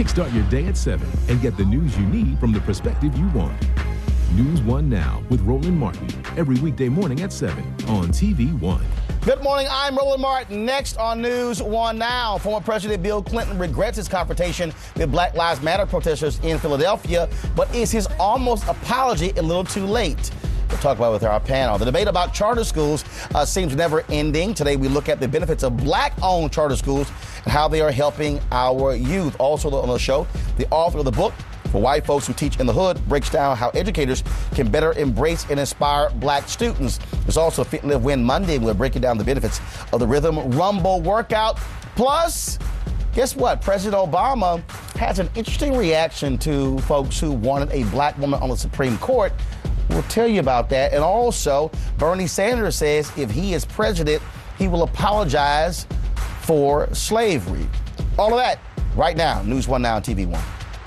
Kickstart your day at 7 and get the news you need from the perspective you want. News 1 Now with Roland Martin, every weekday morning at 7 on TV 1. Good morning, I'm Roland Martin. Next on News 1 Now, former President Bill Clinton regrets his confrontation with Black Lives Matter protesters in Philadelphia, but is his almost apology a little too late? We'll talk about it with our panel. The debate about charter schools seems never ending. Today we look at the benefits of black-owned charter schools and how they are helping our youth. Also on the show, the author of the book, For White Folks Who Teach in the Hood, breaks down how educators can better embrace and inspire black students. There's also Fit, Live, Win Monday, and we're breaking down the benefits of the Rhythm Rumble workout. Plus, guess what? President Obama has an interesting reaction to folks who wanted a black woman on the Supreme Court. We'll tell you about that. And also, Bernie Sanders says if he is president, he will apologize for slavery. All of that right now. News 1 Now on TV 1.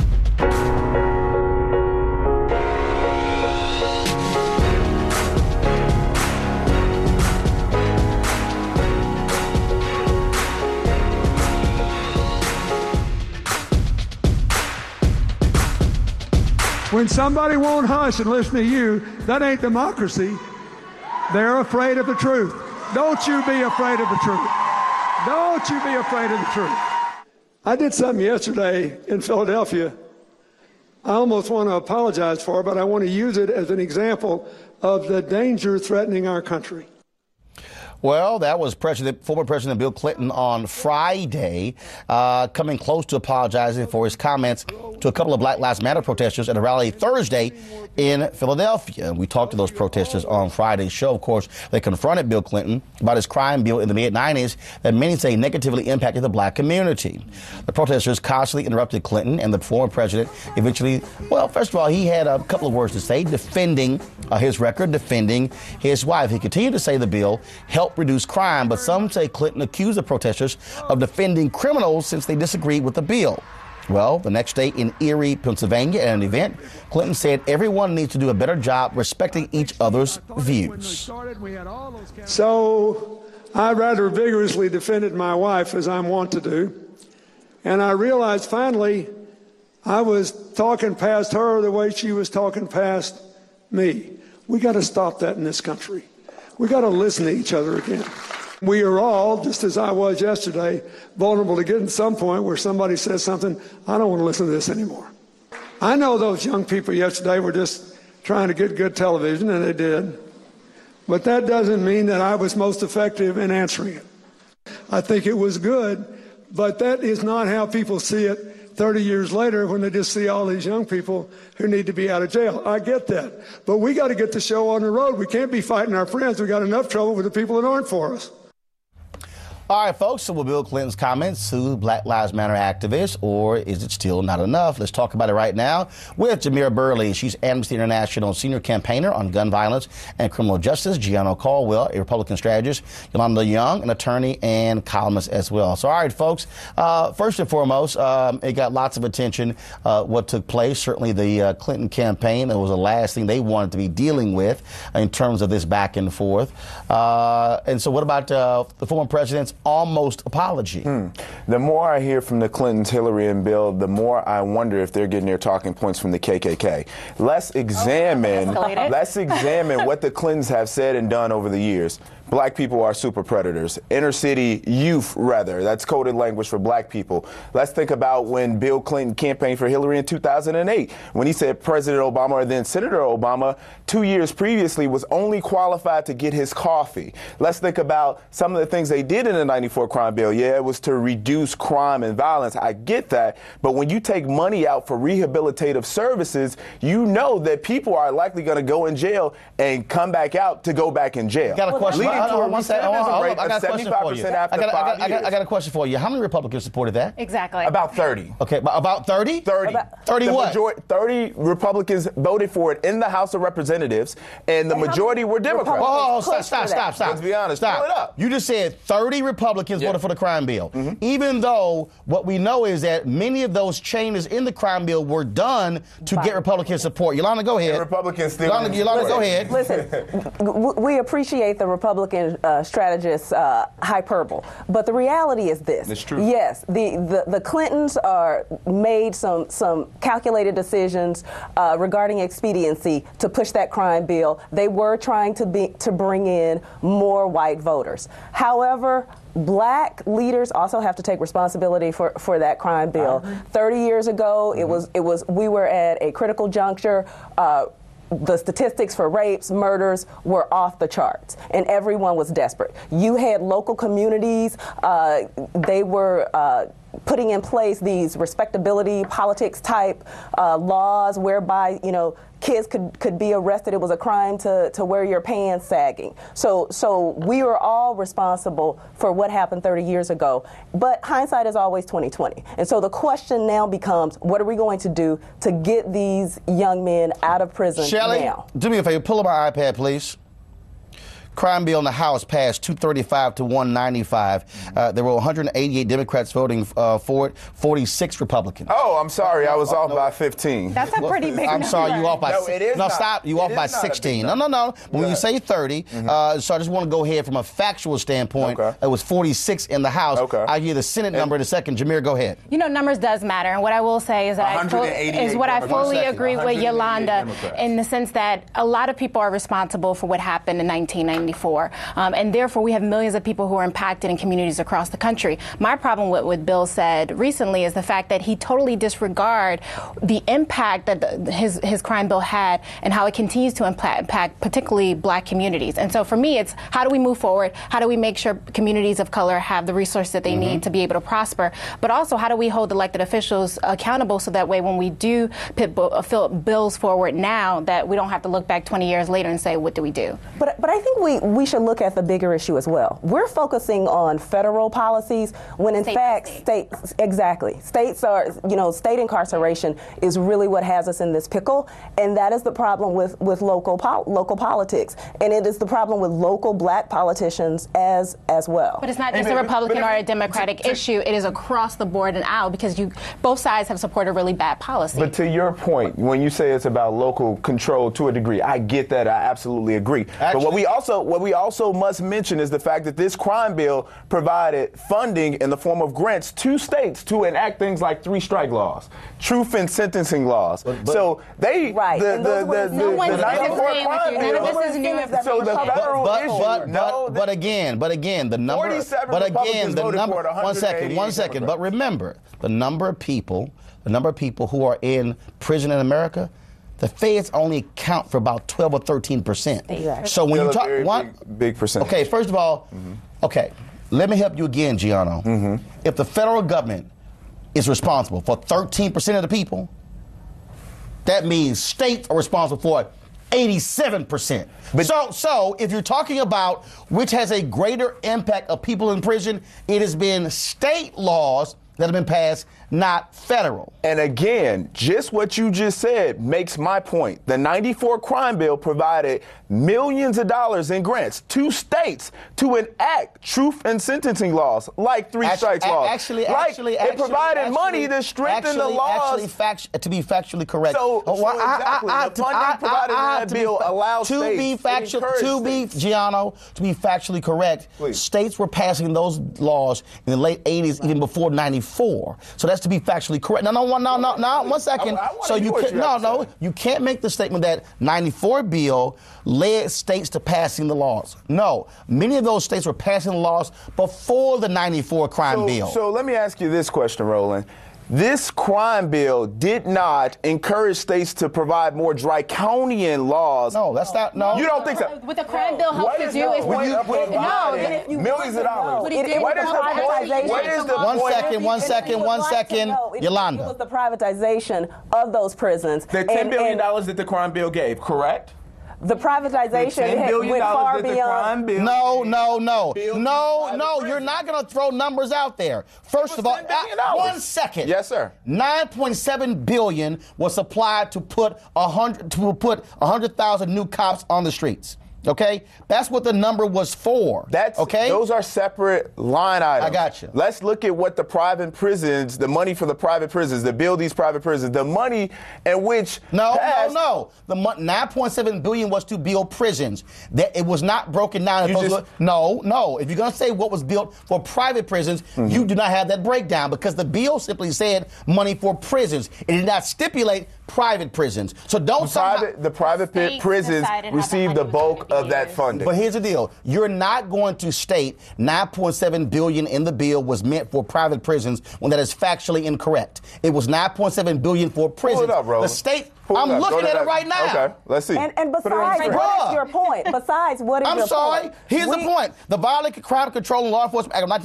When somebody won't hush and listen to you, that ain't democracy. They're afraid of the truth. Don't you be afraid of the truth. Don't you be afraid of the truth. I did something yesterday in Philadelphia I almost want to apologize for, but I want to use it as an example of the danger threatening our country. Well, that was former President Bill Clinton on Friday, coming close to apologizing for his comments to a couple of Black Lives Matter protesters at a rally Thursday in Philadelphia. We talked to those protesters on Friday's show. Of course, they confronted Bill Clinton about his crime bill in the mid-'90s that many say negatively impacted the black community. The protesters constantly interrupted Clinton, and the former president eventually, well, first of all, he had a couple of words to say, defending his record, defending his wife. He continued to say the bill helped reduce crime, but some say Clinton accused the protesters of defending criminals since they disagreed with the bill. Well, the next day in Erie, Pennsylvania, at an event, Clinton said everyone needs to do a better job respecting each other's views. So I rather vigorously defended my wife, as I'm wont to do, and I realized finally I was talking past her the way she was talking past me. We got to stop that in this country. We got to listen to each other again. We are all, just as I was yesterday, vulnerable to getting some point where somebody says something, I don't want to listen to this anymore. I know those young people yesterday were just trying to get good television, and they did. But that doesn't mean that I was most effective in answering it. I think it was good, but that is not how people see it 30 years later when they just see all these young people who need to be out of jail. I get that. But we got to get the show on the road. We can't be fighting our friends. We got enough trouble with the people that aren't for us. All right, folks, so will Bill Clinton's comments to Black Lives Matter activists, or is it still not enough? Let's talk about it right now with Jamira Burley. She's Amnesty International senior campaigner on gun violence and criminal justice. Gianna Caldwell, a Republican strategist. Yolanda Young, an attorney and columnist as well. So, all right, folks, first and foremost, it got lots of attention, what took place. Certainly the Clinton campaign, that was the last thing they wanted to be dealing with in terms of this back and forth. And so what about the former president's almost apology? The more I hear from the Clintons, Hillary and Bill, the more I wonder if they're getting their talking points from the KKK. Let's examine what the Clintons have said and done over the years. Black people are super predators. Inner city youth, rather. That's coded language for black people. Let's think about when Bill Clinton campaigned for Hillary in 2008, when he said President Obama, or then Senator Obama, 2 years previously was only qualified to get his coffee. Let's think about some of the things they did in the 94 crime bill. Yeah, it was to reduce crime and violence. I get that. But when you take money out for rehabilitative services, you know that people are likely going to go in jail and come back out to go back in jail. Got a question. I got a question for you. How many Republicans supported that? Exactly. About 30. Okay, about 30? 30. 30 what? 30 Republicans voted for it in the House of Representatives, and the majority were Democrats. Oh, stop. Let's be honest. Stop. Pull it up. You just said 30 Republicans voted for the crime bill. Even though what we know is that many of those changes in the crime bill were done to get Republican support. Yolanda, go ahead. And Republicans still Yolanda, go ahead. Listen, we appreciate the Republican Republican strategists hyperbole. But the reality is this. It's true. Yes, the Clintons made some calculated decisions regarding expediency to push that crime bill. They were trying to bring in more white voters. However, black leaders also have to take responsibility for that crime bill. 30 years ago, we were at a critical juncture. The statistics for rapes, murders were off the charts, and everyone was desperate. You had local communities, they were putting in place these respectability politics type laws whereby, kids could be arrested. It was a crime to wear your pants sagging. So we were all responsible for what happened 30 years ago. But hindsight is always 20/20. And so the question now becomes, what are we going to do to get these young men out of prison Shelley, now? do me a favor. Pull up my iPad, please. Crime bill in the House passed 235 to 195. There were 188 Democrats voting for it, 46 Republicans. Oh, I'm sorry. I was off by 15. That's a pretty big I'm number. sorry, you off by No, it is no, not. stop. You It off is by not a big 16. number. No. When you say 30, so I just want to go ahead from a factual standpoint. Okay. It was 46 in the House. Okay. I hear the Senate number in a second. Jameer, go ahead. Numbers does matter, and what I will say is that I fully 188 agree with 188 Yolanda Democrats. in the sense that a lot of people are responsible for what happened in 1994, and therefore we have millions of people who are impacted in communities across the country. My problem with what Bill said recently is the fact that he totally disregarded the impact that his crime bill had and how it continues to impact particularly black communities. And so for me, it's how do we move forward? How do we make sure communities of color have the resources that they need to be able to prosper? But also, how do we hold elected officials accountable so that way when we do put bills forward now, that we don't have to look back 20 years later and say, what do we do? But I think we should look at the bigger issue as well. We're focusing on federal policies when in fact states are, state incarceration is really what has us in this pickle, and that is the problem with local politics, and it is the problem with local black politicians as well. But it's not just a Republican or a Democratic issue. It is across the board and out because both sides have supported really bad policy. But to your point, when you say it's about local control to a degree, I get that. I absolutely agree. But what we also must mention is the fact that this crime bill provided funding in the form of grants to states to enact things like 3-strike laws, truth in sentencing laws. So they, Right. the No one's 94 disagreeing with crime you. None of bill. this is new. So the federal issue. But again, the number. 47 But again, Republicans the voted number. for it, 188 One second. But Democrats. remember, the number of people who are in prison in America, the feds only account for about 12 or 13%. Exactly. So when you talk, big percentage. Okay, first of all, let me help you again, Gianno. If the federal government is responsible for 13% of the people, that means states are responsible for 87%. So if you're talking about which has a greater impact of people in prison, it has been state laws that have been passed, not federal. And again, just what you just said makes my point. The 94 crime bill provided millions of dollars in grants to states to enact truth and sentencing laws, like 3-strikes laws. It provided money to strengthen the laws. To be factually correct. So exactly, the funding provided in that bill allows to be factually correct, Please. States were passing those laws in the late 80s, even before 94. So that's to be factually correct. No, 1 second. So you can't make the statement that 94 bill led states to passing the laws. No, many of those states were passing the laws before the 94 crime bill. So let me ask you this question, Roland. This crime bill did not encourage states to provide more draconian laws. No, that's not. No, you don't think so? What the crime bill helps to do is millions of dollars. What is the point? One second. Yolanda. It was the privatization of those prisons. The $10 billion that the crime bill gave, correct? The privatization went far beyond. No. You're not going to throw numbers out there. First of all, 1 second. Yes, sir. $9.7 billion was supplied to put 100,000 new cops on the streets. Okay? That's what the number was for. Okay? Those are separate line items. I got you. Let's look at what the private prisons, the money for the private prisons, to build these private prisons, the money in which No. The $9.7 billion was to build prisons. That it was not broken down. No. If you're going to say what was built for private prisons, you do not have that breakdown because the bill simply said money for prisons. It did not stipulate private prisons. So don't the private prisons receive the bulk of that funding. But here's the deal. You're not going to state $9.7 billion in the bill was meant for private prisons when that is factually incorrect. It was $9.7 billion for prisons. Pull it up, bro. The state... I'm looking at it right now. Okay, let's see. And besides, what is your point? Besides, what is your point? I'm sorry. Here's the point. The Violent Crime Control and Law Enforcement Act of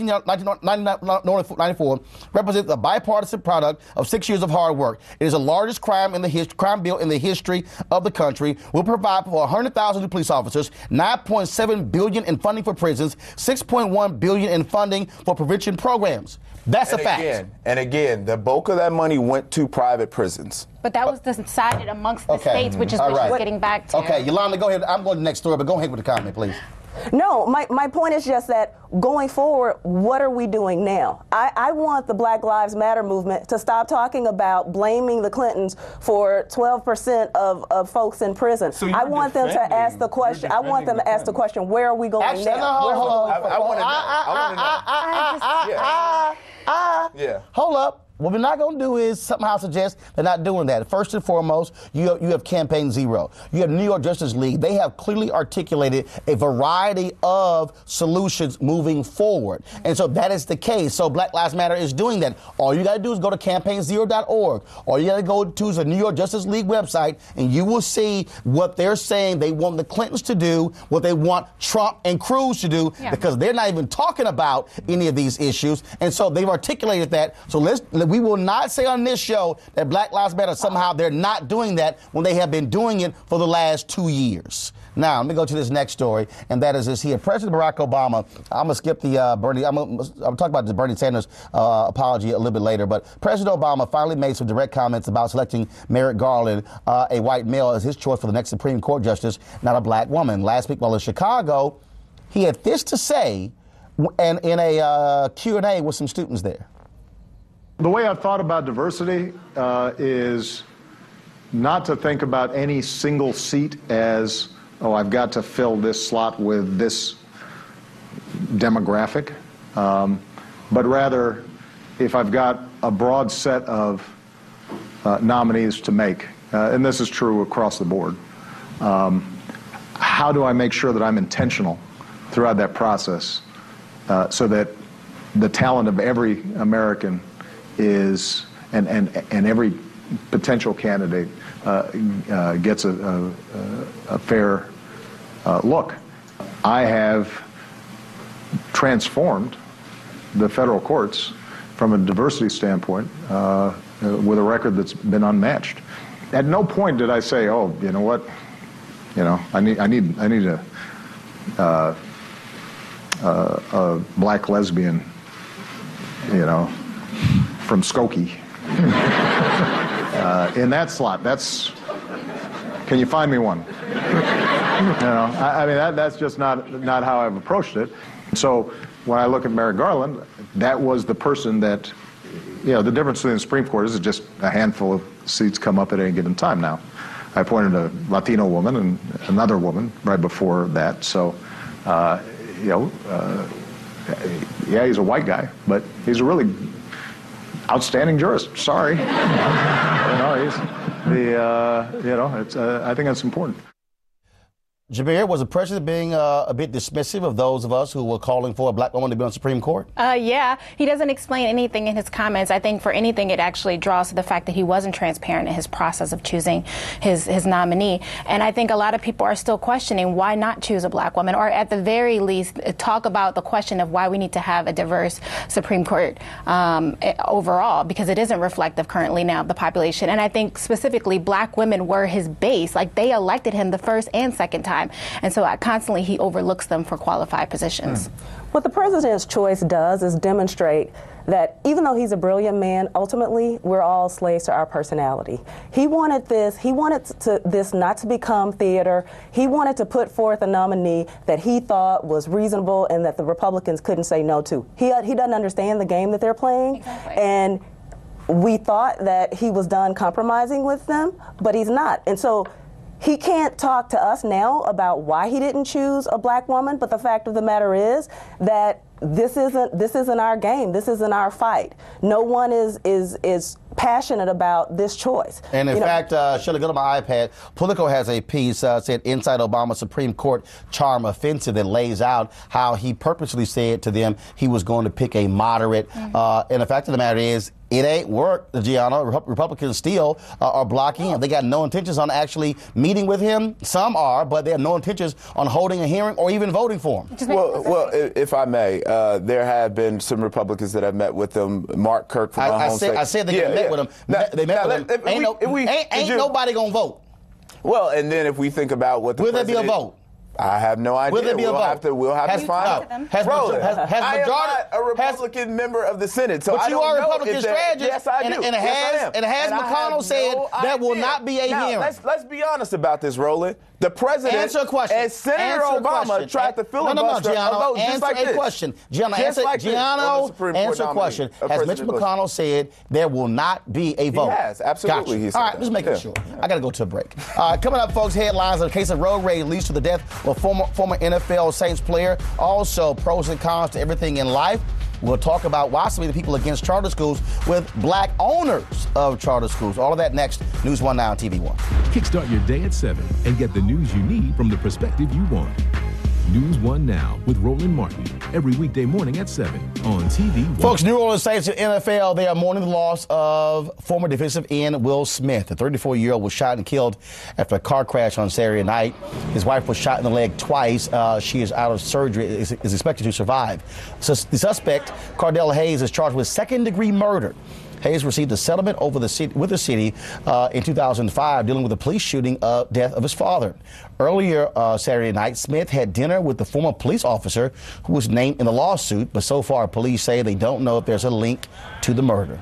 1994 represents a bipartisan product of 6 years of hard work. It is the largest crime bill in the history of the country. Will provide for 100,000 new police officers, $9.7 billion in funding for prisons, $6.1 billion in funding for prevention programs. That's a fact. And again, the bulk of that money went to private prisons. But that was decided amongst the states, which is what she's getting back to. Okay, Yolanda, go ahead. I'm going to the next story, but go ahead with the comment, please. No, my point is just that going forward, what are we doing now? I want the Black Lives Matter movement to stop talking about blaming the Clintons for 12% of folks in prison. So I want them to ask the question. I want them to ask the question, where are we going now? Hold up. What we're not going to do is somehow suggest they're not doing that. First and foremost, you have Campaign Zero. You have New York Justice League. They have clearly articulated a variety of solutions moving forward. And so that is the case. So Black Lives Matter is doing that. All you got to do is go to campaignzero.org. All you got to go to is the New York Justice League website, and you will see what they're saying they want the Clintons to do, what they want Trump and Cruz to do, because they're not even talking about any of these issues. And so they've articulated that. So we will not say on this show that Black Lives Matter somehow they're not doing that when they have been doing it for the last 2 years. Now, let me go to this next story, and that is this here. President Barack Obama, I'm going to skip the Bernie, I'm talk about the Bernie Sanders apology a little bit later, but President Obama finally made some direct comments about selecting Merrick Garland, a white male, as his choice for the next Supreme Court justice, not a black woman. Last week while in Chicago, he had this to say and in a Q&A with some students there. The way I've thought about diversity is not to think about any single seat as, oh, I've got to fill this slot with this demographic, but rather if I've got a broad set of nominees to make, and this is true across the board, how do I make sure that I'm intentional throughout that process so that the talent of every American is, and every potential candidate gets a fair look. I have transformed the federal courts from a diversity standpoint with a record that's been unmatched. At no point did I say, oh, you know what, I need a black lesbian, from Skokie. In that slot, can you find me one? I mean, that's just not how I've approached it. So when I look at Merrick Garland, that was the person that, the difference between the Supreme Court is just a handful of seats come up at any given time now. I appointed a Latino woman and another woman right before that. So, he's a white guy, but he's a really outstanding jurist. Sorry. I think that's important. Jabir, was the president being a bit dismissive of those of us who were calling for a black woman to be on the Supreme Court? Yeah, he doesn't explain anything in his comments. I think for anything, it actually draws to the fact that he wasn't transparent in his process of choosing his nominee. And I think a lot of people are still questioning why not choose a black woman, or at the very least talk about the question of why we need to have a diverse Supreme Court overall, because it isn't reflective currently now of the population. And I think specifically black women were his base. Like, they elected him the first and second time. And so constantly he overlooks them for qualified positions. What the president's choice does is demonstrate that even though he's a brilliant man, ultimately we're all slaves to our personality. He wanted this not to become theater. He wanted to put forth a nominee that he thought was reasonable and that the Republicans couldn't say no to. He doesn't understand the game that they're playing. Exactly. And we thought that he was done compromising with them, but he's not. And so he can't talk to us now about why he didn't choose a black woman, but the fact of the matter is that this isn't our game. This isn't our fight. No one is passionate about this choice. And in fact, Shirley, go to my iPad. Politico has a piece said inside Obama's Supreme Court charm offensive that lays out how he purposely said to them he was going to pick a moderate. And the fact of the matter is, it ain't worked, Gianna. Republicans still are blocking him. They got no intentions on actually meeting with him. Some are, but they have no intentions on holding a hearing or even voting for him. Well, if I may, there have been some Republicans that have met with them. Mark Kirk from my home state. I said they met with him. They met with him. Ain't nobody going to vote. Well, and then if we think about what the Will there be a vote? I have no idea. Will there be a vote? We'll have to find out. I am not a Republican member of the Senate, so but I don't know. But you are a Republican strategist. Yes, I do. And has McConnell said there will not be a hearing. Let's be honest about this, Roland. The president and Senator Obama tried to filibuster a vote just like this. Answer a question. Gianna, answer a question. Has Mitch McConnell said there will not be a vote? He has, absolutely. Gotcha. All right, just making sure. I got to go to a break. Coming up, folks, headlines of a case of road rage leads to the death of a former NFL Saints player. Also, pros and cons to everything in life. We'll talk about why some of the people against charter schools with black owners of charter schools. All of that next. News 1 Now on TV 1. Kickstart your day at 7 and get the news you need from the perspective you want. News 1 Now with Roland Martin. Every weekday morning at 7 on TV 1. Folks, New Orleans Saints in NFL, they are mourning the loss of former defensive end Will Smith. The 34-year-old was shot and killed after a car crash on Saturday night. His wife was shot in the leg twice. She is out of surgery, is expected to survive. So the suspect, Cardell Hayes, is charged with second-degree murder. Hayes received a settlement with the city in 2005 dealing with the police shooting death of his father. Earlier Saturday night, Smith had dinner with the former police officer who was named in the lawsuit, but so far police say they don't know if there's a link to the murder.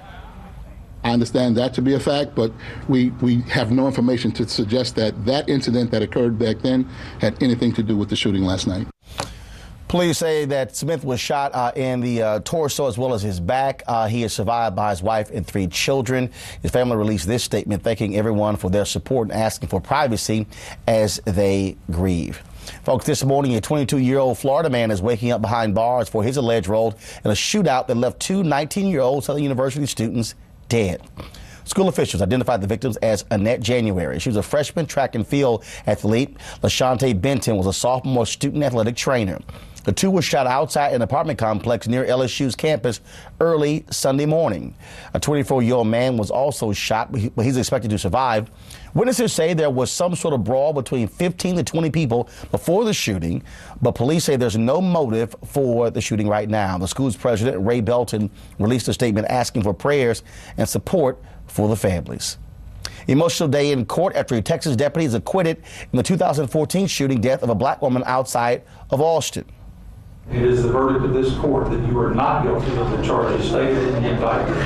I understand that to be a fact, but we have no information to suggest that incident that occurred back then had anything to do with the shooting last night. Police say that Smith was shot in the torso as well as his back. He is survived by his wife and 3 children. His family released this statement thanking everyone for their support and asking for privacy as they grieve. Folks, this morning, a 22-year-old Florida man is waking up behind bars for his alleged role in a shootout that left 2 19-year-old Southern University students dead. School officials identified the victims as Annette January. She was a freshman track and field athlete. LaShante Benton was a sophomore student athletic trainer. The 2 were shot outside an apartment complex near LSU's campus early Sunday morning. A 24-year-old man was also shot, but he's expected to survive. Witnesses say there was some sort of brawl between 15 to 20 people before the shooting, but police say there's no motive for the shooting right now. The school's president, Ray Belton, released a statement asking for prayers and support for the families. Emotional day in court after a Texas deputy is acquitted in the 2014 shooting death of a black woman outside of Austin. It is the verdict of this court that you are not guilty of the charges stated in the indictment.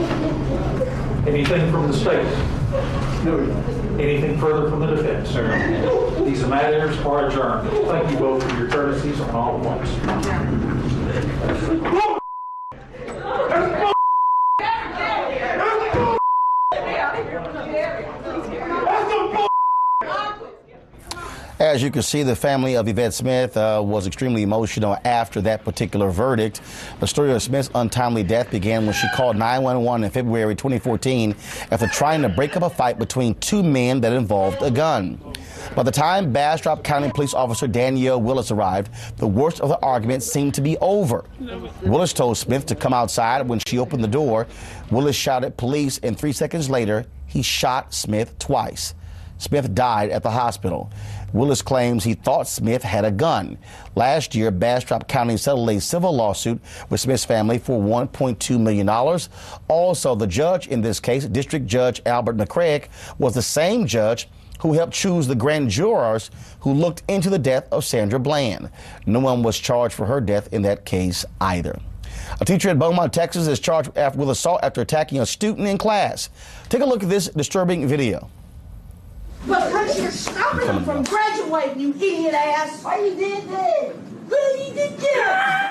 Anything from the state? No. Anything further from the defense? No. These matters are adjourned. Thank you both for your courtesies on all at once. As you can see, the family of Yvette Smith was extremely emotional after that particular verdict. The story of Smith's untimely death began when she called 911 in February 2014 after trying to break up a fight between 2 men that involved a gun. By the time Bastrop County Police Officer Danielle Willis arrived, the worst of the argument seemed to be over. Willis told Smith to come outside. When she opened the door, Willis shouted police, and 3 seconds later, he shot Smith twice. Smith died at the hospital. Willis claims he thought Smith had a gun. Last year, Bastrop County settled a civil lawsuit with Smith's family for $1.2 million. Also, the judge in this case, District Judge Albert McCraig, was the same judge who helped choose the grand jurors who looked into the death of Sandra Bland. No one was charged for her death in that case either. A teacher at Beaumont, Texas is charged with assault after attacking a student in class. Take a look at this disturbing video. Because you're stopping him from graduating, you idiot ass. Why you did that? Well, you did that.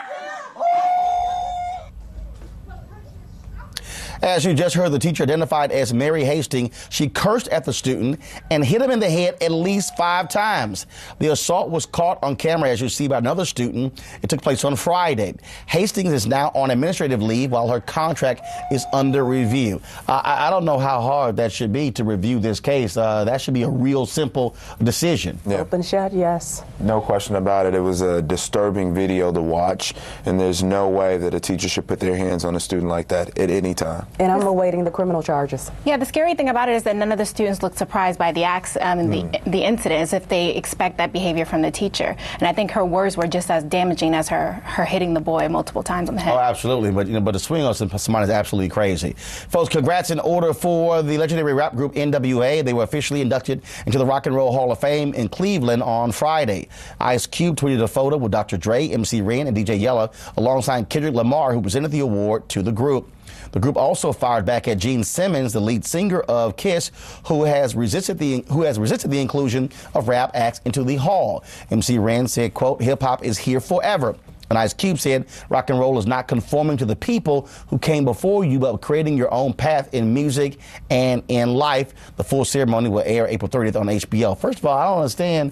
As you just heard, the teacher identified as Mary Hastings, she cursed at the student and hit him in the head at least 5 times. The assault was caught on camera, as you see, by another student. It took place on Friday. Hastings is now on administrative leave while her contract is under review. I don't know how hard that should be to review this case. That should be a real simple decision. Yeah. Open shut, yes. No question about it. It was a disturbing video to watch, and there's no way that a teacher should put their hands on a student like that at any time. And I'm awaiting the criminal charges. Yeah, the scary thing about it is that none of the students looked surprised by the acts and the incident, as if they expect that behavior from the teacher. And I think her words were just as damaging as her hitting the boy multiple times on the head. Oh, absolutely. But the swing on somebody is absolutely crazy. Folks, congrats in order for the legendary rap group NWA. They were officially inducted into the Rock and Roll Hall of Fame in Cleveland on Friday. Ice Cube tweeted a photo with Dr. Dre, MC Ren, and DJ Yella alongside Kendrick Lamar, who presented the award to the group. The group also fired back at Gene Simmons, the lead singer of Kiss, who has resisted the inclusion of rap acts into the hall. MC Ren said, quote, "Hip-hop is here forever." And Ice Cube said, "Rock and roll is not conforming to the people who came before you, but creating your own path in music and in life." The full ceremony will air April 30th on HBO. First of all, I don't understand.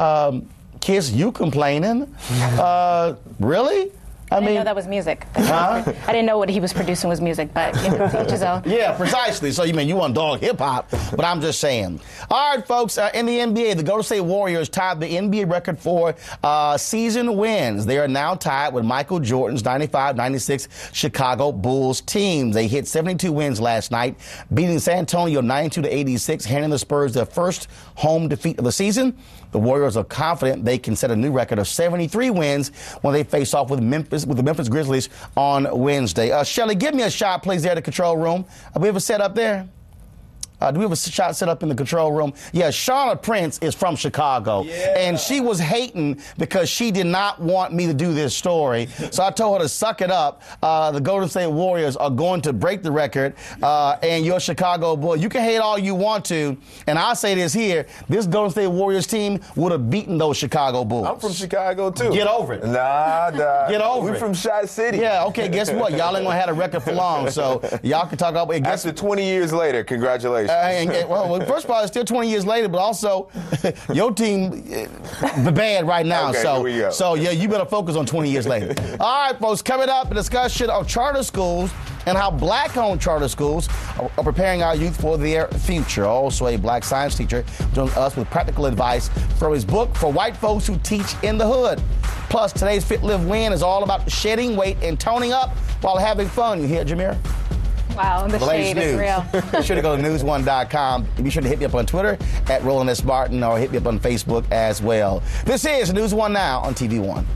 Kiss, you complaining? Really? I didn't know that was music. I didn't know what he was producing was music, but you know, each his own. Yeah, precisely. So you want dog hip hop, but I'm just saying. All right, folks, in the NBA, the Golden State Warriors tied the NBA record for season wins. They are now tied with Michael Jordan's 95-96 Chicago Bulls team. They hit 72 wins last night, beating San Antonio 92-86, handing the Spurs their first home defeat of the season. The Warriors are confident they can set a new record of 73 wins when they face off with the Memphis Grizzlies on Wednesday. Shelly, give me a shot, please, there at the control room. Are we ever set up there? Do we have a shot set up in the control room? Yeah, Shauna Prince is from Chicago, and she was hating because she did not want me to do this story. So I told her to suck it up. The Golden State Warriors are going to break the record, and your Chicago Bulls, you can hate all you want to, and I'll say this here, this Golden State Warriors team would have beaten those Chicago Bulls. I'm from Chicago, too. Get over it. Nah. Get over it. We from Shot City. Yeah, okay, guess what? Y'all ain't going to have a record for long, so y'all can talk about it. After 20 years later, congratulations. Well, first of all, it's still 20 years later, but also your team bad right now. Okay, so, here we go. So yeah, you better focus on 20 years later. All right, folks, coming up, a discussion of charter schools and how black-owned charter schools are preparing our youth for their future. Also, a black science teacher joins us with practical advice from his book for white folks who teach in the hood. Plus, today's Fit, Live, Win is all about shedding weight and toning up while having fun. You hear, Jameer? Wow, the shade is real. Be sure to go to news1.com. Be sure to hit me up on Twitter at Roland S. Martin or hit me up on Facebook as well. This is News One Now on TV One.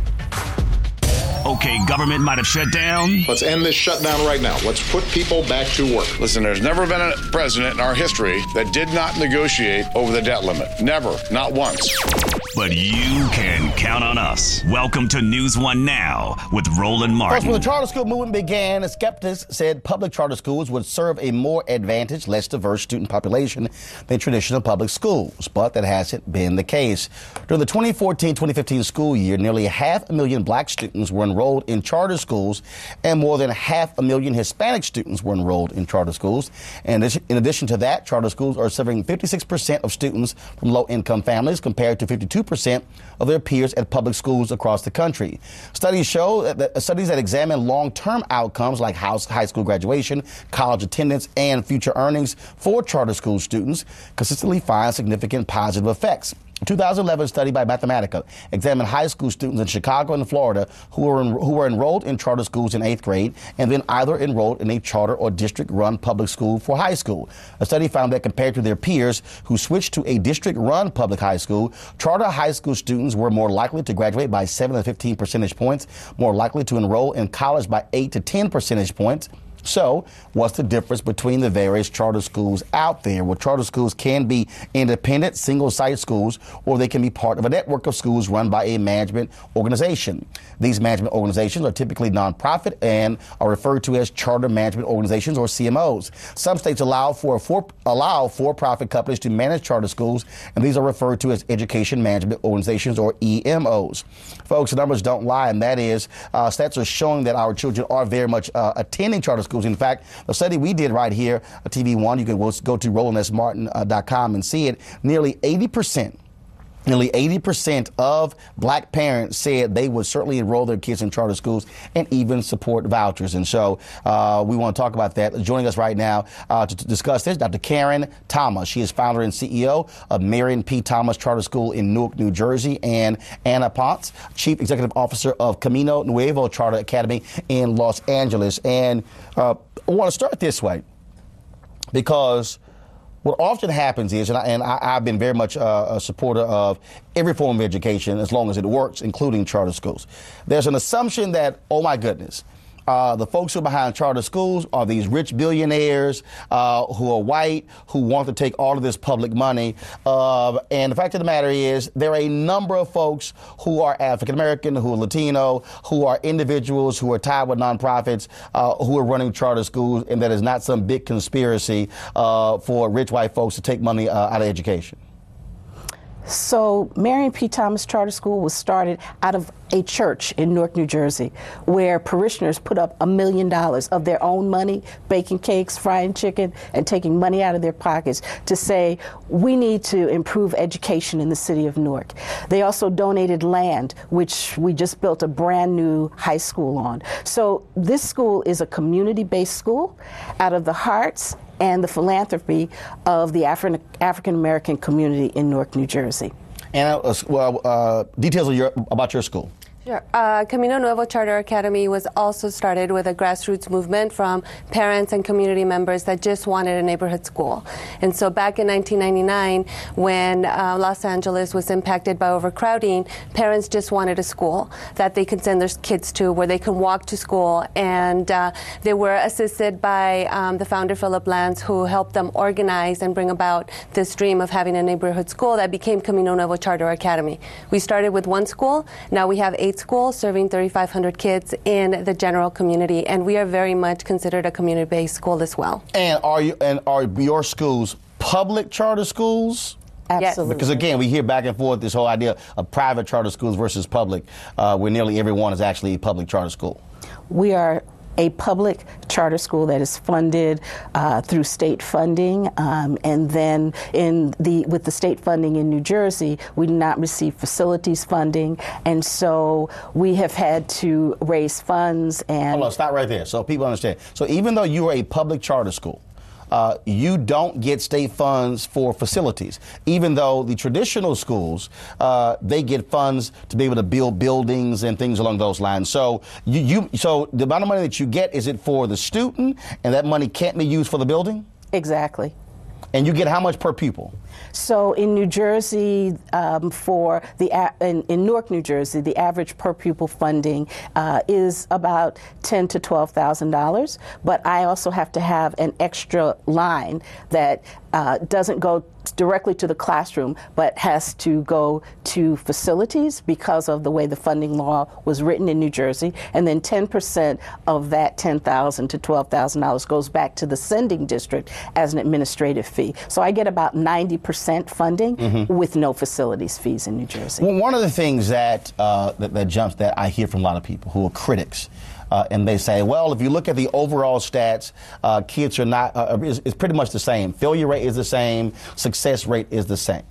Okay, government might have shut down. Let's end this shutdown right now. Let's put people back to work. Listen, there's never been a president in our history that did not negotiate over the debt limit. Never. Not once. But you can count on us. Welcome to News One Now with Roland Martin. When the charter school movement began, skeptics said public charter schools would serve a more advantaged, less diverse student population than traditional public schools. But that hasn't been the case. During the 2014-2015 school year, nearly 500,000 black students were enrolled in charter schools, and more than 500,000 Hispanic students were enrolled in charter schools. And in addition to that, charter schools are serving 56% of students from low-income families compared to 52% of their peers at public schools across the country. Studies show that studies that examine long-term outcomes like high school graduation, college attendance, and future earnings for charter school students consistently find significant positive effects. A 2011 study by Mathematica examined high school students in Chicago and Florida who were enrolled in charter schools in 8th grade and then either enrolled in a charter or district-run public school for high school. A study found that compared to their peers who switched to a district-run public high school, charter high school students were more likely to graduate by 7 to 15 percentage points, more likely to enroll in college by 8 to 10 percentage points, So, what's the difference between the various charter schools out there? Well, charter schools can be independent, single-site schools, or they can be part of a network of schools run by a management organization. These management organizations are typically nonprofit and are referred to as charter management organizations, or CMOs. Some states allow for-profit companies to manage charter schools, and these are referred to as education management organizations, or EMOs. Folks, the numbers don't lie, and that is, stats are showing that our children are very much attending charter schools. In fact, the study we did right here at TV1, you can go to RolandSMartin.com and see it, nearly 80% of black parents said they would certainly enroll their kids in charter schools and even support vouchers. And so we want to talk about that. Joining us right now to discuss this, Dr. Karen Thomas. She is founder and CEO of Marion P. Thomas Charter School in Newark, New Jersey, and Anna Ponce, Chief Executive Officer of Camino Nuevo Charter Academy in Los Angeles. And I want to start this way because what often happens is, and I've been very much a supporter of every form of education as long as it works, including charter schools. There's an assumption that, oh my goodness, the folks who are behind charter schools are these rich billionaires who are white, who want to take all of this public money. And the fact of the matter is there are a number of folks who are African-American, who are Latino, who are individuals who are tied with nonprofits, who are running charter schools, and that is not some big conspiracy for rich white folks to take money out of education. So Marion P. Thomas Charter School was started out of a church in Newark, New Jersey, where parishioners put up $1 million of their own money, baking cakes, frying chicken, and taking money out of their pockets to say, we need to improve education in the city of Newark. They also donated land, which we just built a brand new high school on. So this school is a community-based school out of the hearts and the philanthropy of the African-American community in Newark, New Jersey. And details about your school. Sure. Camino Nuevo Charter Academy was also started with a grassroots movement from parents and community members that just wanted a neighborhood school. And so back in 1999, when Los Angeles was impacted by overcrowding, parents just wanted a school that they could send their kids to, where they could walk to school. And they were assisted by the founder, Philip Lance, who helped them organize and bring about this dream of having a neighborhood school that became Camino Nuevo Charter Academy. We started with one school. Now we have 8 schools serving 3,500 kids in the general community, and we are very much considered a community-based school as well. And are your schools public charter schools? Absolutely. Because again, we hear back and forth this whole idea of private charter schools versus public, where nearly everyone is actually a public charter school. We are a public charter school that is funded through state funding, and then with the state funding in New Jersey, we do not receive facilities funding, and so we have had to raise funds. And hold on, stop right there, so people understand. So even though you are a public charter school, you don't get state funds for facilities, even though the traditional schools, they get funds to be able to build buildings and things along those lines. So so the amount of money that you get, is it for the student, and that money can't be used for the building? Exactly. And you get how much per pupil? So in New Jersey, in Newark, New Jersey, the average per pupil funding is about $10,000 to $12,000. But I also have to have an extra line that doesn't go directly to the classroom, but has to go to facilities because of the way the funding law was written in New Jersey. And then 10% of that $10,000 to $12,000 goes back to the sending district as an administrative fee. So I get about 90% funding with no facilities fees in New Jersey. Well, one of the things that I hear from a lot of people who are critics, and they say, well, if you look at the overall stats, kids are not, it's pretty much the same. Failure rate is the same. Success rate is the same.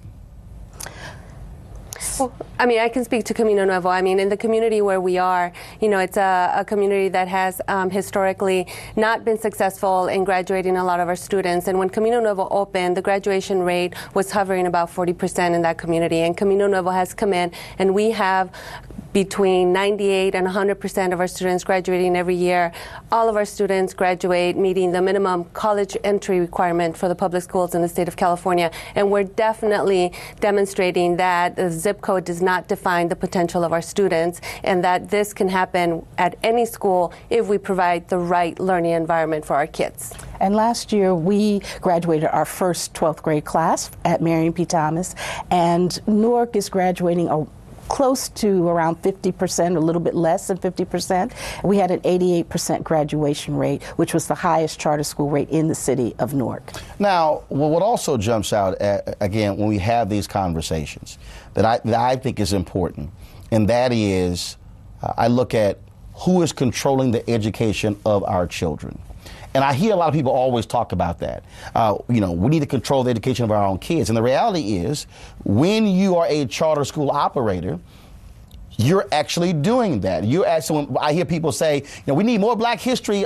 Well, I mean, I can speak to Camino Nuevo. I mean, in the community where we are, it's a community that has historically not been successful in graduating a lot of our students. And when Camino Nuevo opened, the graduation rate was hovering about 40% in that community. And Camino Nuevo has come in, and we have between 98 and 100% of our students graduating every year. All of our students graduate meeting the minimum college entry requirement for the public schools in the state of California. And we're definitely demonstrating that the zip code does not define the potential of our students, and that this can happen at any school if we provide the right learning environment for our kids. And last year, we graduated our first 12th grade class at Marion P. Thomas, and Newark is graduating close to around 50%, a little bit less than 50%. We had an 88% graduation rate, which was the highest charter school rate in the city of Newark. Now, what also jumps out, again, when we have these conversations that I think is important, and that is I look at who is controlling the education of our children. And I hear a lot of people always talk about that. We need to control the education of our own kids. And the reality is, when you are a charter school operator, you're actually doing that. I hear people say, we need more Black history,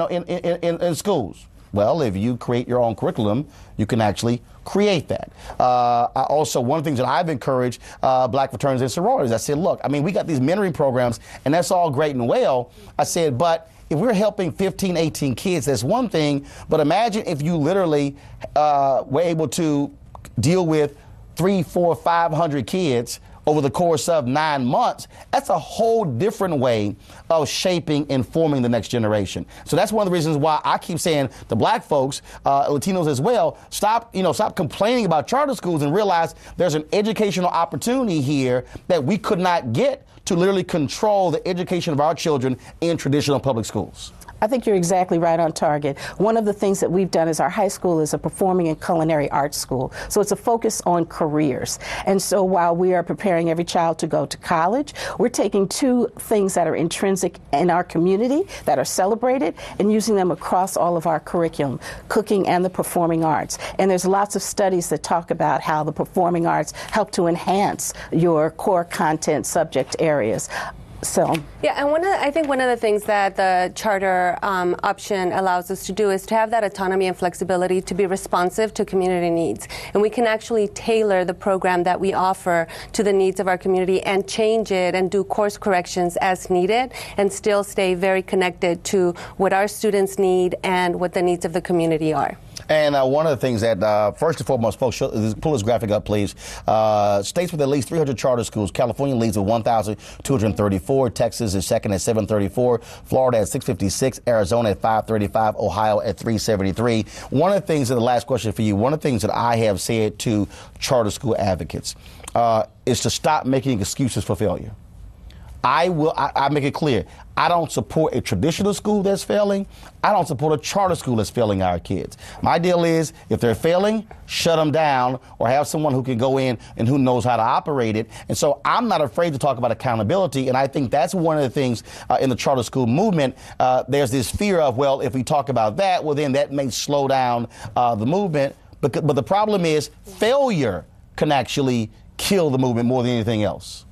in schools. Well, if you create your own curriculum, you can actually create that. Also, one of the things that I've encouraged Black fraternities and sororities, I said, look, we got these mentoring programs, and that's all great and well. I said, but if we're helping 15, 18 kids, that's one thing. But imagine if you literally were able to deal with 300, 400, 500 kids over the course of 9 months. That's a whole different way of shaping and forming the next generation. So that's one of the reasons why I keep saying to Black folks, Latinos as well, stop complaining about charter schools and realize there's an educational opportunity here that we could not get to literally control the education of our children in traditional public schools. I think you're exactly right on target. One of the things that we've done is our high school is a performing and culinary arts school. So it's a focus on careers. And so while we are preparing every child to go to college, we're taking two things that are intrinsic in our community that are celebrated and using them across all of our curriculum, cooking and the performing arts. And there's lots of studies that talk about how the performing arts help to enhance your core content subject areas. So yeah, and I think one of the things that the charter option allows us to do is to have that autonomy and flexibility to be responsive to community needs. And we can actually tailor the program that we offer to the needs of our community and change it and do course corrections as needed and still stay very connected to what our students need and what the needs of the community are. And one of the things that, first and foremost, folks, pull this graphic up, please. States with at least 300 charter schools. California leads with 1,234. Texas is second at 734. Florida at 656. Arizona at 535. Ohio at 373. One of the things, and the last question for you, one of the things that I have said to charter school advocates is to stop making excuses for failure. I make it clear. I don't support a traditional school that's failing. I don't support a charter school that's failing our kids. My deal is, if they're failing, shut them down or have someone who can go in and who knows how to operate it. And so I'm not afraid to talk about accountability. And I think that's one of the things in the charter school movement. There's this fear of, well, if we talk about that, well, then that may slow down the movement. But the problem is failure can actually kill the movement more than anything else.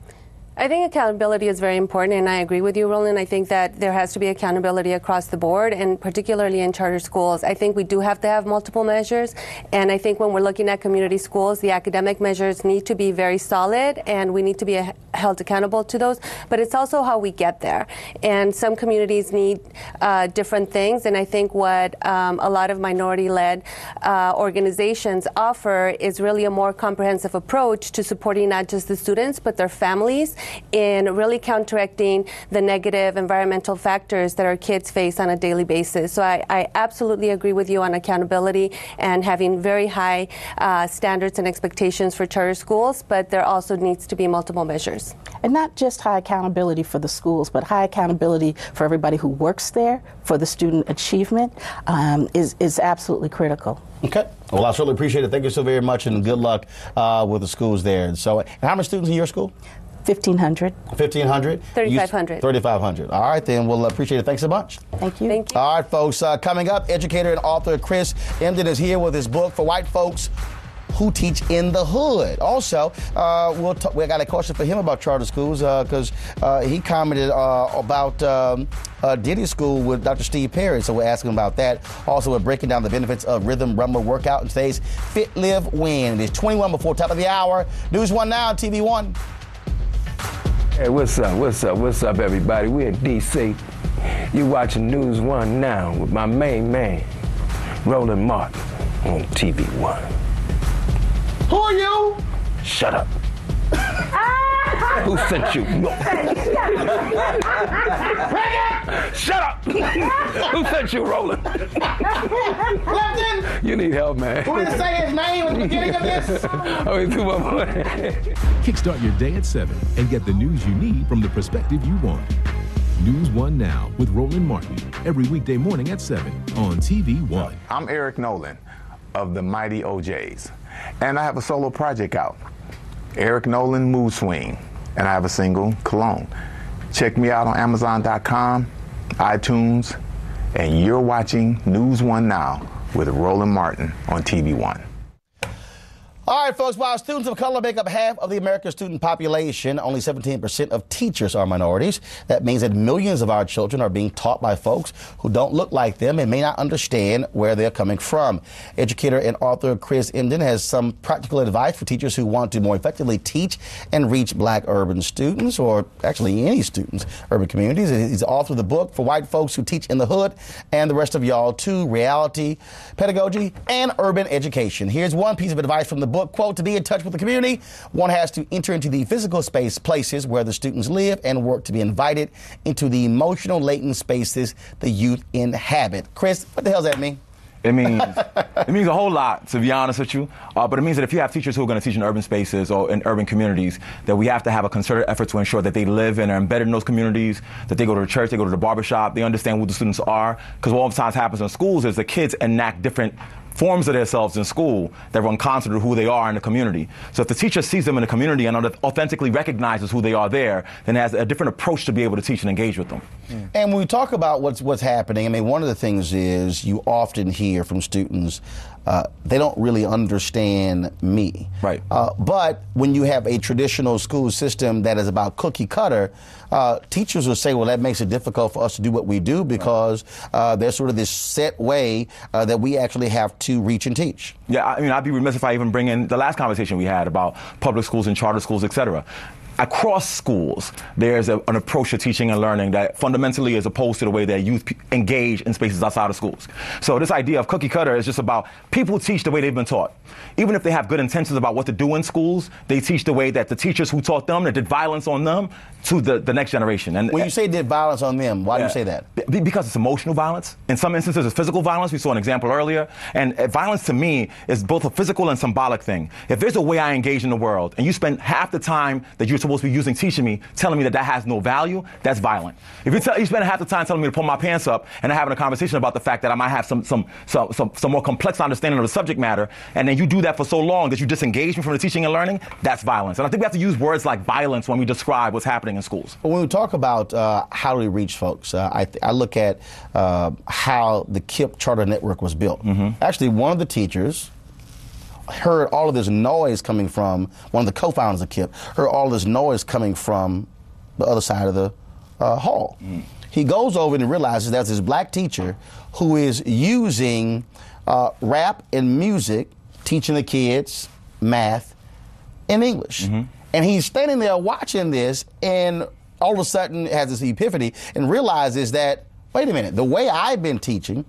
I think accountability is very important, and I agree with you, Roland. I think that there has to be accountability across the board, and particularly in charter schools. I think we do have to have multiple measures, and I think when we're looking at community schools, the academic measures need to be very solid, and we need to be held accountable to those, but it's also how we get there. And some communities need different things, and I think what a lot of minority-led organizations offer is really a more comprehensive approach to supporting not just the students, but their families, in really counteracting the negative environmental factors that our kids face on a daily basis. So I absolutely agree with you on accountability and having very high standards and expectations for charter schools, but there also needs to be multiple measures. And not just high accountability for the schools, but high accountability for everybody who works there, for the student achievement, is absolutely critical. Okay. Well, I certainly appreciate it. Thank you so very much, and good luck with the schools there. So, and how many students in your school? 1,500. 1,500? 3,500. 3,500. All right, then. We'll appreciate it. Thanks so much. Thank you. Thank you. All right, folks. Coming up, educator and author Chris Emdin is here with his book for white folks who teach in the hood. Also, we got a question for him about charter schools because he commented about Diddy School with Dr. Steve Perry, so we're asking about that. Also, we're breaking down the benefits of Rhythm Rumble workout in today's Fit, Live, Win. It is 21 before top of the hour. News 1 now, TV 1. Hey, what's up, everybody? We're in D.C. You're watching News One Now with my main man, Roland Martin, on TV One. Who are you? Shut up. Who sent you? Shut up! Who sent you, Roland? Clifton! You need help, man. Who didn't say his name at the beginning of this? Kickstart your day at 7 and get the news you need from the perspective you want. News One Now with Roland Martin, every weekday morning at 7 on TV One. I'm Eric Nolan of the Mighty OJs, and I have a solo project out, Eric Nolan Mood Swing, and I have a single, Cologne. Check me out on Amazon.com, iTunes, and you're watching News One Now with Roland Martin on TV One. All right, folks, while students of color make up half of the American student population, only 17% of teachers are minorities. That means that millions of our children are being taught by folks who don't look like them and may not understand where they're coming from. Educator and author Chris Emdin has some practical advice for teachers who want to more effectively teach and reach black urban students, or actually any students, urban communities. He's the author of the book For White Folks Who Teach in the Hood and the Rest of Y'all Too, Reality, Pedagogy, and Urban Education. Here's one piece of advice from the book. Quote, to be in touch with the community, one has to enter into the physical places where the students live and work to be invited into the emotional latent spaces the youth inhabit. Chris, what the hell does that mean? It means a whole lot, to be honest with you. But it means that if you have teachers who are going to teach in urban spaces or in urban communities, that we have to have a concerted effort to ensure that they live and are embedded in those communities, that they go to the church, they go to the barbershop, they understand who the students are. Because what oftentimes happens in schools is the kids enact different forms of themselves in school that run contrary to who they are in the community. So if the teacher sees them in the community and authentically recognizes who they are there, then has a different approach to be able to teach and engage with them. And when we talk about what's happening, I mean, one of the things is you often hear from students, they don't really understand me. Right. But when you have a traditional school system that is about cookie cutter, teachers will say, well, that makes it difficult for us to do what we do because there's sort of this set way that we actually have to reach and teach. Yeah, I mean, I'd be remiss if I even bring in the last conversation we had about public schools and charter schools, et cetera. Across schools, there's an approach to teaching and learning that fundamentally is opposed to the way that youth engage in spaces outside of schools. So this idea of cookie cutter is just about people teach the way they've been taught. Even if they have good intentions about what to do in schools, they teach the way that the teachers who taught them, that did violence on them, to the next generation. And when you say did violence on them, why do you say that? Because it's emotional violence. In some instances, it's physical violence. We saw an example earlier. And violence to me is both a physical and symbolic thing. If there's a way I engage in the world and you spend half the time that you're supposed to be using teaching me, telling me that has no value, that's violent. If you spend half the time telling me to pull my pants up and having a conversation about the fact that I might have some more complex understanding of the subject matter, and then you do that for so long that you disengage me from the teaching and learning, that's violence. And I think we have to use words like violence when we describe what's happening in schools. But when we talk about how do we reach folks, I look at how the KIPP Charter Network was built. Actually, one of the teachers heard all of this noise coming from, one of the co-founders of KIPP, heard all this noise coming from the other side of the hall. He goes over and realizes there's this black teacher who is using rap and music, teaching the kids math and English. And he's standing there watching this and all of a sudden has this epiphany and realizes that, wait a minute, the way I've been teaching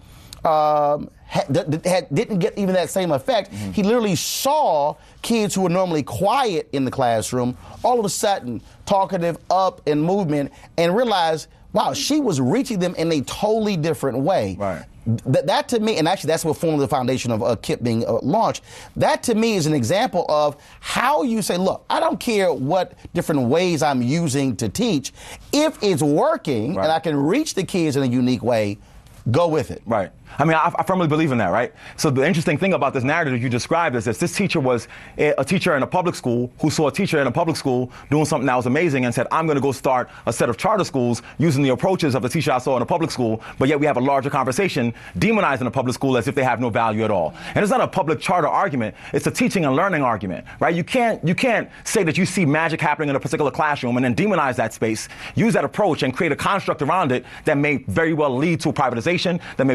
didn't get even that same effect. He literally saw kids who were normally quiet in the classroom all of a sudden talkative, up in movement, and realized, wow, she was reaching them in a totally different way. Right. That to me, and actually that's what formed the foundation of KIPP being launched, that to me is an example of how you say, look, I don't care what different ways I'm using to teach. If it's working and I can reach the kids in a unique way, go with it. Right. I mean, I firmly believe in that, right? So the interesting thing about this narrative you described is that this teacher was a teacher in a public school who saw a teacher in a public school doing something that was amazing and said, I'm going to go start a set of charter schools using the approaches of the teacher I saw in a public school, but yet we have a larger conversation demonizing the public school as if they have no value at all. And it's not a public charter argument, it's a teaching and learning argument, right? You can't say that you see magic happening in a particular classroom and then demonize that space, use that approach and create a construct around it that may very well lead to privatization, that may very well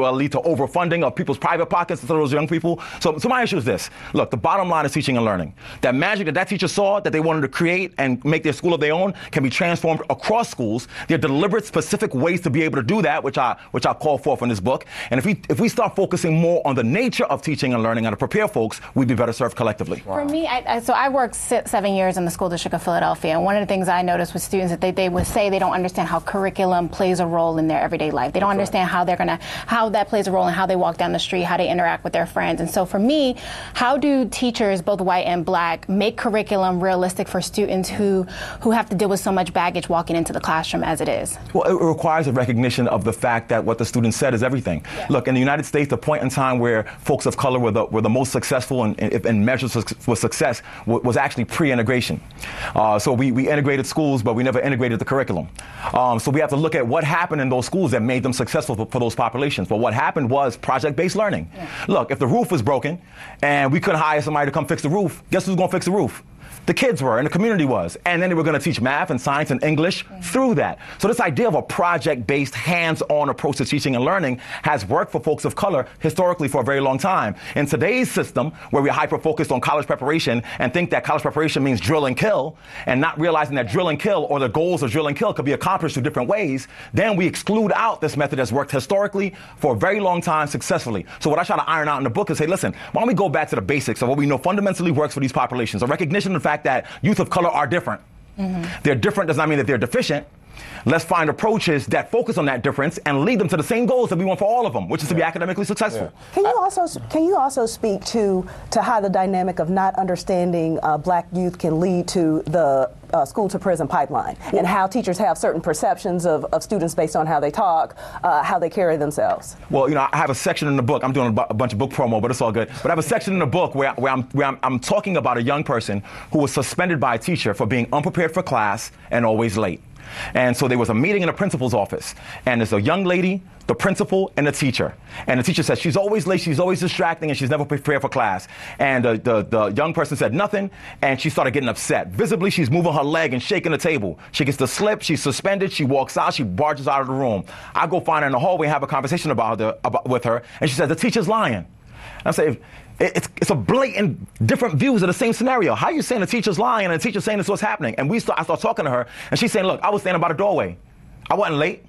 well lead to overfunding of people's private pockets instead of those young people. So my issue is this. Look, the bottom line is teaching and learning. That magic that teacher saw that they wanted to create and make their school of their own can be transformed across schools. There are deliberate, specific ways to be able to do that, which I call forth in this book. And if we start focusing more on the nature of teaching and learning and to prepare folks, we'd be better served collectively. For me, I worked 7 years in the school district of Philadelphia, and one of the things I noticed with students that they would say they don't understand how curriculum plays a role in their everyday life. They don't understand how that plays a role in how they walk down the street, how they interact with their friends. And so for me, how do teachers, both white and black, make curriculum realistic for students who have to deal with so much baggage walking into the classroom as it is? Well, it requires a recognition of the fact that what the student said is everything. Yeah. Look, in the United States, the point in time where folks of color were the most successful and measures of success was actually pre-integration. So we integrated schools, but we never integrated the curriculum. So we have to look at what happened in those schools that made them successful for those populations. But what happened was project-based learning. Yeah. Look, if the roof was broken and we couldn't hire somebody to come fix the roof, guess who's going to fix the roof? The kids were, and the community was. And then they were going to teach math and science and English through that. So this idea of a project-based, hands-on approach to teaching and learning has worked for folks of color historically for a very long time. In today's system, where we're hyper-focused on college preparation and think that college preparation means drill and kill, and not realizing that drill and kill or the goals of drill and kill could be accomplished through different ways, then we exclude out this method that's worked historically for a very long time successfully. So what I try to iron out in the book is say, listen, why don't we go back to the basics of what we know fundamentally works for these populations, a recognition of the fact that youth of color are different. Mm-hmm. They're different does not mean that they're deficient. Let's find approaches that focus on that difference and lead them to the same goals that we want for all of them, which is to be academically successful. Yeah. Can you also speak to how the dynamic of not understanding black youth can lead to the school to prison pipeline, and how teachers have certain perceptions of students based on how they talk, how they carry themselves? Well, I have a section in the book. I'm doing a bunch of book promo, but it's all good. But I have a section in the book where I'm talking about a young person who was suspended by a teacher for being unprepared for class and always late. And so there was a meeting in the principal's office, and there's a young lady, the principal, and the teacher. And the teacher says, she's always late, she's always distracting, and she's never prepared for class. And the young person said nothing, and she started getting upset. Visibly, she's moving her leg and shaking the table. She gets the slip, she's suspended, she walks out, she barges out of the room. I go find her in the hallway and have a conversation with her, and she says, the teacher's lying. And I say, it's a blatant different views of the same scenario. How are you saying the teacher's lying and the teacher's saying this is what's happening? And I start talking to her, and she's saying, look, I was standing by the doorway. I wasn't late.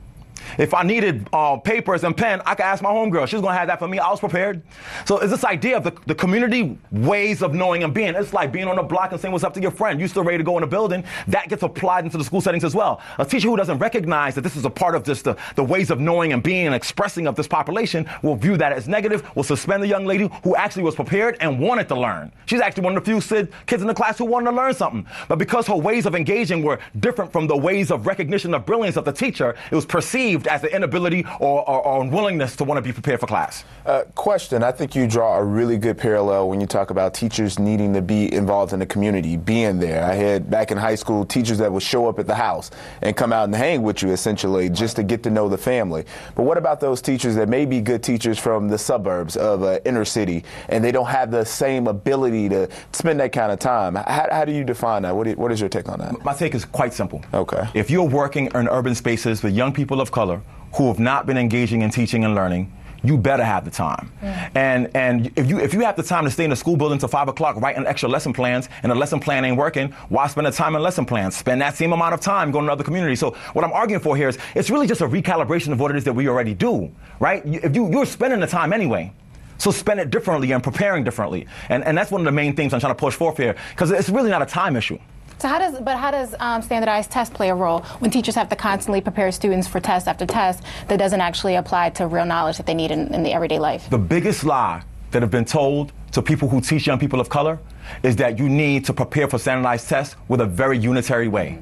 If I needed papers and pen, I could ask my homegirl. She was going to have that for me. I was prepared. So it's this idea of the community ways of knowing and being. It's like being on the block and saying what's up to your friend. You're still ready to go in the building. That gets applied into the school settings as well. A teacher who doesn't recognize that this is a part of just the ways of knowing and being and expressing of this population will view that as negative, will suspend the young lady who actually was prepared and wanted to learn. She's actually one of the few kids in the class who wanted to learn something. But because her ways of engaging were different from the ways of recognition of brilliance of the teacher, it was perceived as the inability or unwillingness to want to be prepared for class. Question, I think you draw a really good parallel when you talk about teachers needing to be involved in the community, being there. I had back in high school teachers that would show up at the house and come out and hang with you essentially just to get to know the family. But what about those teachers that may be good teachers from the suburbs of inner city and they don't have the same ability to spend that kind of time? How do you define that? What is your take on that? My take is quite simple. Okay. If you're working in urban spaces with young people of color who have not been engaging in teaching and learning, you better have the time. Mm. And if you have the time to stay in the school building till 5 o'clock writing extra lesson plans and the lesson plan ain't working, why spend the time in lesson plans? Spend that same amount of time going to other communities. So what I'm arguing for here is it's really just a recalibration of what it is that we already do, right? If you're spending the time anyway. So spend it differently and preparing differently. And that's one of the main things I'm trying to push forth here, because it's really not a time issue. So how does standardized tests play a role when teachers have to constantly prepare students for test after test that doesn't actually apply to real knowledge that they need in the everyday life? The biggest lie that have been told to people who teach young people of color is that you need to prepare for standardized tests with a very unitary way.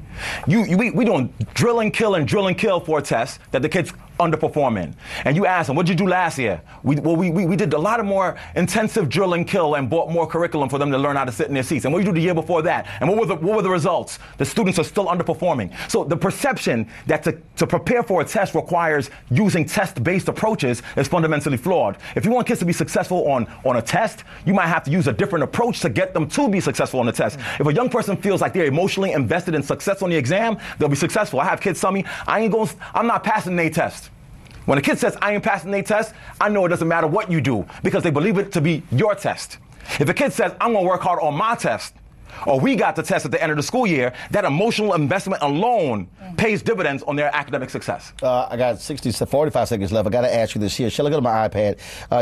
We doing drill and kill for a test that the kids underperform in. And you ask them, what did you do last year? We did a lot of more intensive drill and kill and bought more curriculum for them to learn how to sit in their seats. And what did you do the year before that? And what were the results? The students are still underperforming. So the perception that to prepare for a test requires using test-based approaches is fundamentally flawed. If you want kids to be successful on a test, you might have to use a different approach to get them to be successful on the test. If a young person feels like they're emotionally invested in success on the exam, they'll be successful. I have kids tell me, I'm not passing their test. When a kid says, I ain't passing their test, I know it doesn't matter what you do because they believe it to be your test. If a kid says, I'm going to work hard on my test, or we got the test at the end of the school year, that emotional investment alone pays dividends on their academic success. I got 45 seconds left. I got to ask you this here. Shall I go to my iPad?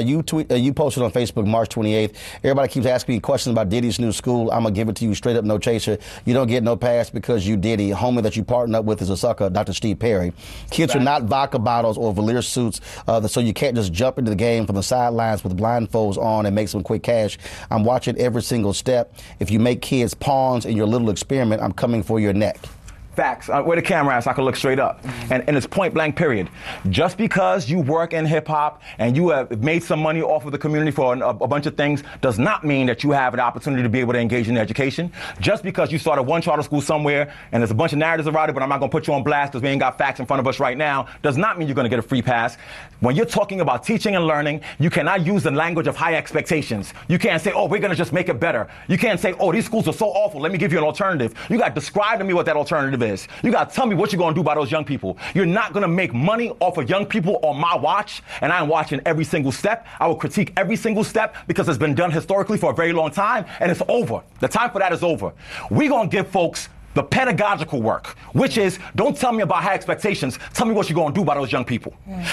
You posted on Facebook March 28th. Everybody keeps asking me questions about Diddy's new school. I'm going to give it to you straight up, no chaser. You don't get no pass because you Diddy. Homie that you partnered up with is a sucker, Dr. Steve Perry. Kids are not vodka bottles or velour suits, so you can't just jump into the game from the sidelines with blindfolds on and make some quick cash. I'm watching every single step. If you make kids pawns in your little experiment, I'm coming for your neck. Facts. Where the camera is, so I can look straight up. And it's point blank, period. Just because you work in hip hop and you have made some money off of the community for a bunch of things does not mean that you have an opportunity to be able to engage in education. Just because you started one charter school somewhere and there's a bunch of narratives around it, but I'm not going to put you on blast because we ain't got facts in front of us right now, does not mean you're going to get a free pass. When you're talking about teaching and learning, you cannot use the language of high expectations. You can't say, oh, we're going to just make it better. You can't say, oh, these schools are so awful, let me give you an alternative. You got to describe to me what that alternative is. You got to tell me what you're going to do about those young people. You're not going to make money off of young people on my watch, and I'm watching every single step. I will critique every single step because it's been done historically for a very long time, and it's over. The time for that is over. We're going to give folks the pedagogical work, which is, don't tell me about high expectations, tell me what you're going to do about those young people.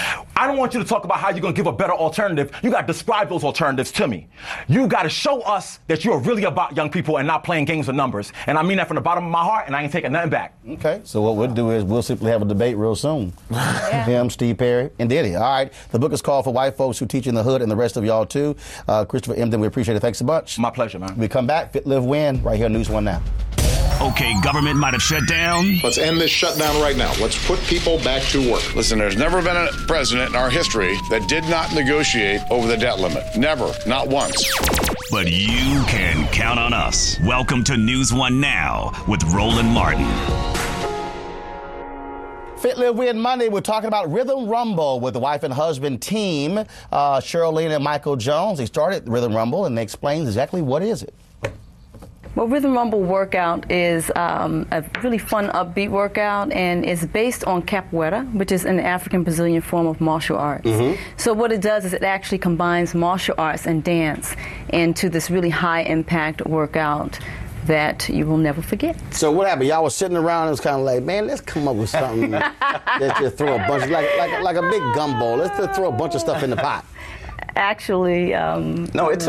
I don't want you to talk about how you're going to give a better alternative. You got to describe those alternatives to me. You got to show us that you're really about young people and not playing games with numbers. And I mean that from the bottom of my heart, and I ain't taking nothing back. Okay, so what we'll do is we'll simply have a debate real soon. Him, Steve Perry, and Diddy. All right, the book is called For White Folks Who Teach in the Hood, and the rest of y'all too. Christopher Emdin, we appreciate it. Thanks a bunch. My pleasure, man. We come back, Fit, Live, Win, right here on News One Now. Okay, government might have shut down. Let's end this shutdown right now. Let's put people back to work. Listen, there's never been a president in our history that did not negotiate over the debt limit. Never, not once. But you can count on us. Welcome to News One Now with Roland Martin. Fit, Live, Win Monday, we're talking about Rhythm Rumble with the wife and husband team, Cheryl and Michael Jones. They started Rhythm Rumble, and they explained exactly what is it. Well, Rhythm Rumble workout is a really fun, upbeat workout, and it's based on capoeira, which is an African-Brazilian form of martial arts. So what it does is it actually combines martial arts and dance into this really high-impact workout that you will never forget. So what happened? Y'all was sitting around and it was kind of like, man, let's come up with something that just throw a bunch, like a big gumbo. Let's just throw a bunch of stuff in the pot. Actually, no, it's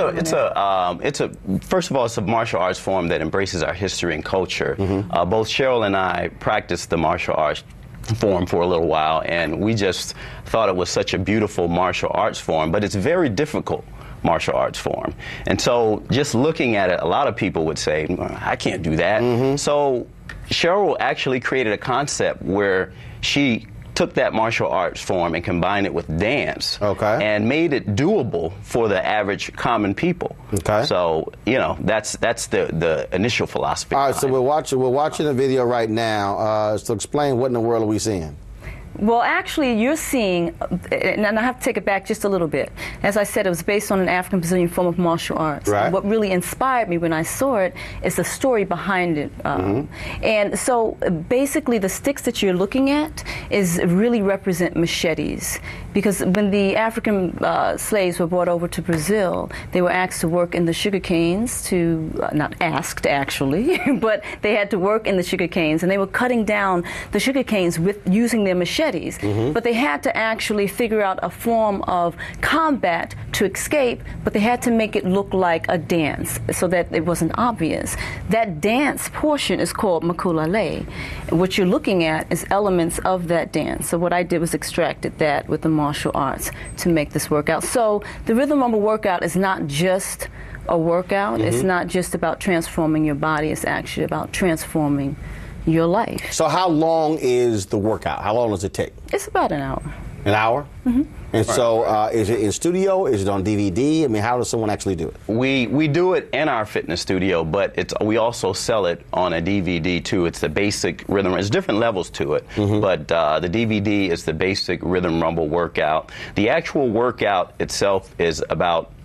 a first of all, it's a martial arts form that embraces our history and culture. Both Cheryl and I practiced the martial arts form for a little while, and we just thought it was such a beautiful martial arts form, but it's very difficult martial arts form. And so just looking at it, a lot of people would say, I can't do that. So Cheryl actually created a concept where she took that martial arts form and combined it with dance and made it doable for the average common people. So, you know, that's the initial philosophy. All right, so we're watching a video right now. So explain, what in the world are we seeing? Well, actually, you're seeing, and I have to take it back just a little bit. As I said, it was based on an African-Brazilian form of martial arts. And what really inspired me when I saw it is the story behind it. And so, basically, the sticks that you're looking at really represent machetes. Because when the African slaves were brought over to Brazil, they were asked to work in the sugar canes not asked, actually, but they had to work in the sugar canes, and they were cutting down the sugar canes using their machetes. But they had to actually figure out a form of combat to escape, but they had to make it look like a dance so that it wasn't obvious. That dance portion is called makulale. What you're looking at is elements of that dance. So what I did was extracted that with the martial arts to make this workout. So the Rhythm Rumble workout is not just a workout. It's not just about transforming your body. It's actually about transforming your life. So how long is the workout? How long does it take? It's about an hour. An hour? And so is it in studio? Is it on DVD? I mean, how does someone actually do it? We do it in our fitness studio, but we also sell it on a DVD too. It's the basic Rhythm. There's different levels to it, but the DVD is the basic Rhythm Rumble workout. The actual workout itself is about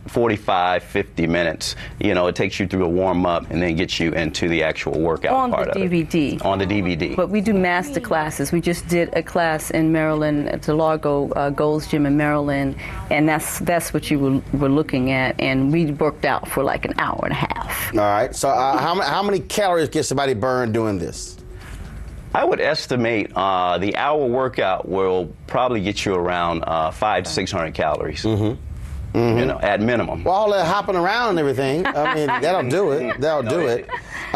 45, 50 minutes. You know, it takes you through a warm-up and then gets you into the actual workout part of it. On the DVD. But we do master classes. We just did a class in Maryland at the Largo Gold's Gym in Maryland, and that's what you were looking at, and we worked out for like an hour and a half. All right. So how many calories can somebody burn doing this? I would estimate the hour workout will probably get you around 500 to 600 calories. You know, at minimum. Well, all that hopping around and everything, I mean, that'll do it. That'll do it.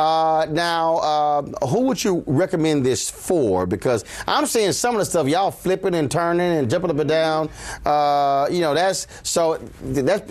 Now, who would you recommend this for? Because I'm seeing some of the stuff y'all flipping and turning and jumping up and down. You know, is that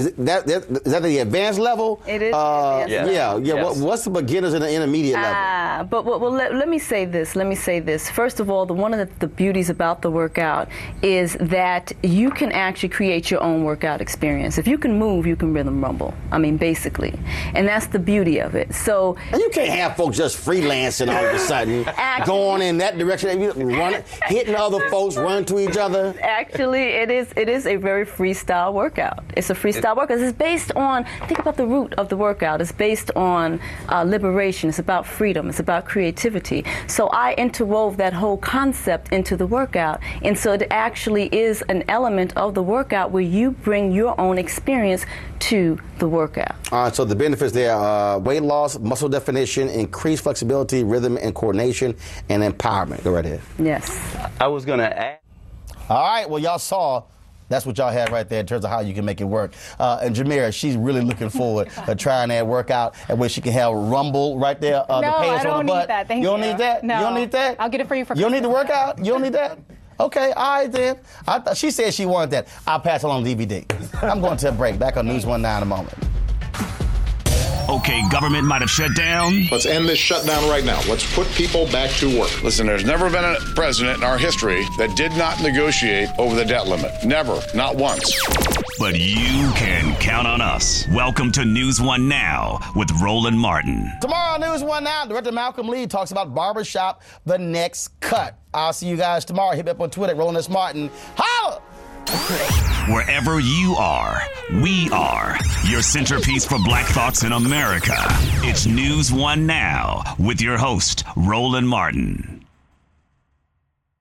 the advanced level? It is. Yeah. Yes. What's the beginners and the intermediate level? But let me say this. First of all, one of the beauties about the workout is that you can actually create your own workout experience. If you can move, you can rhythm rumble. I mean, basically. And that's the beauty of it. So and you can't have folks just freelancing all of a sudden, going in that direction, hitting other folks, running to each other. Actually, it is a very freestyle workout. It's a freestyle workout. It's based on, think about the root of the workout. It's based on liberation. It's about freedom. It's about creativity. So I interwove that whole concept into the workout. And so it actually is an element of the workout where you bring your own experience to the workout. All right, so the benefits there are weight loss, muscle definition, increased flexibility, rhythm and coordination, and empowerment. Go right ahead. Yes. I was going to add. All right, well, y'all saw. That's what y'all had right there in terms of how you can make it work. And Jamira, she's really looking forward to trying that workout and where she can have rumble right there. No, the pants I don't on the butt. need that. Thank you. You don't need that? No. You don't need that? I'll get it for you for You don't need the Christmas. workout? You don't need that? Okay, all right then. She said she wanted that. I'll pass it on DVD. I'm going to a break. Back on News 1 Now in a moment. Okay, government might have shut down. Let's end this shutdown right now. Let's put people back to work. Listen, there's never been a president in our history that did not negotiate over the debt limit. Never. Not once. But you can count on us. Welcome to News 1 Now with Roland Martin. Tomorrow on News 1 Now, Director Malcolm Lee talks about Barbershop, the next cut. I'll see you guys tomorrow. Hit me up on Twitter, Roland S. Martin. Holla! Wherever you are, we are. Your centerpiece for Black thoughts in America. It's News 1 Now with your host, Roland Martin.